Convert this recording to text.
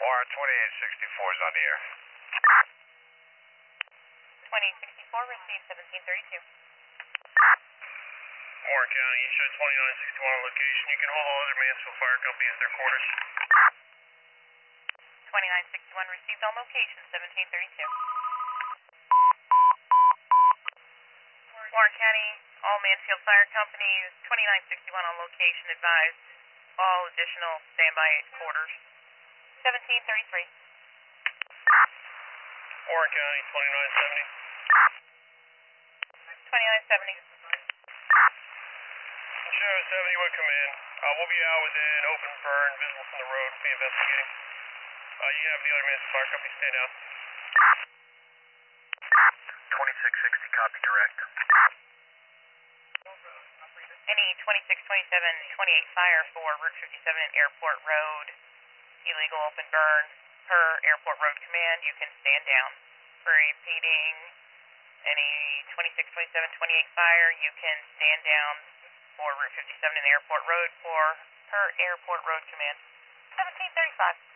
Warren 2864 is on the air. 2864, received 1732. Warren County, you show 2961 on location. You can hold all other Mansfield Fire Company at their quarters. 2961, received on location, 1732. Warren County, all Mansfield Fire Companies, 2961 on location, advised. All additional standby at quarters. 1733. Warren County, 2970. 2970. Show 71 command. We'll be out with an open burn visible from the road. We'll be investigating. You have the other Mansfield Fire Company stand out. 2660, copy direct. Any 2627, 28 fire for Route 57 and Airport Road. Illegal open burn per Airport Road Command. You can stand down. Repeating, any 2627, 28 fire, you can stand down for Route 57 and Airport Road per Airport Road Command. 1735.